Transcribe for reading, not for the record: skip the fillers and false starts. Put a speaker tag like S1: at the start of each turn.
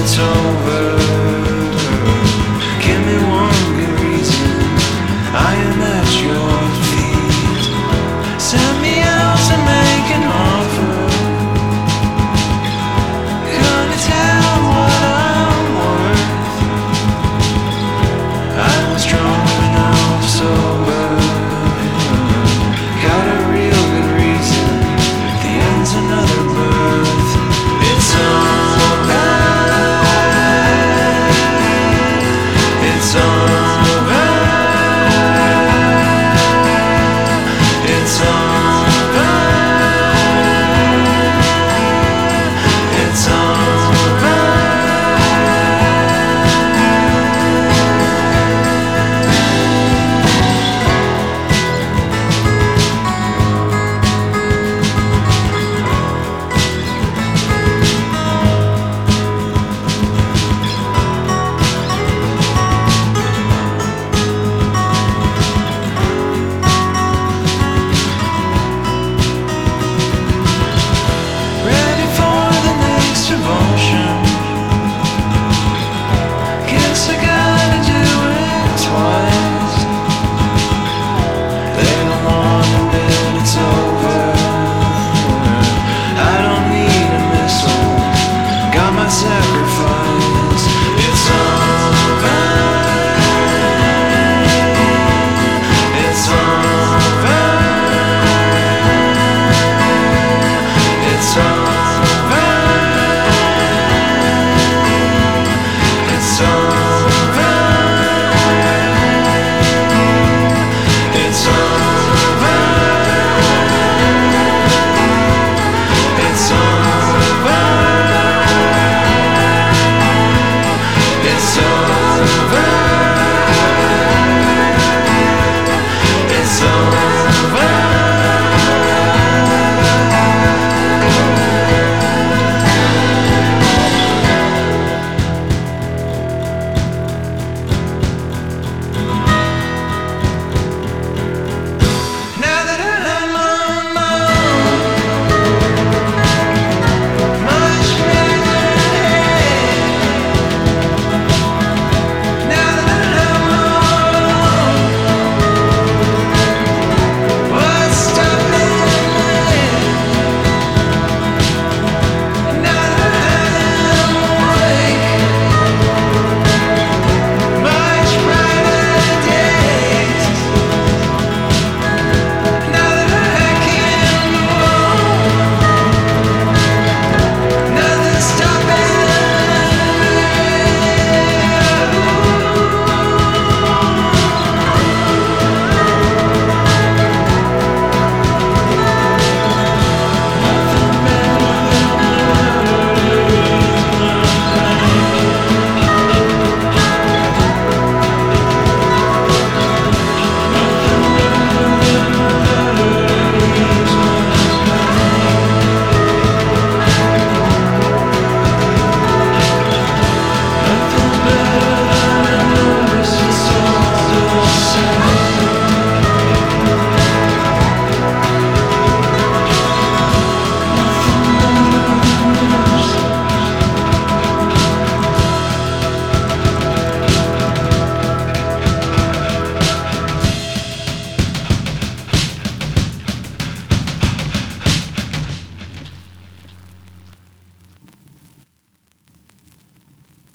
S1: it's over. Give me one good reason. I am at your feet. Send me out to make an offer. Gonna tell what I'm worth. I was drunk but now I'm sober. Got a real good reason. The end's another birth. It's over. It's over. It's over. It's over. Ready for the next emotion.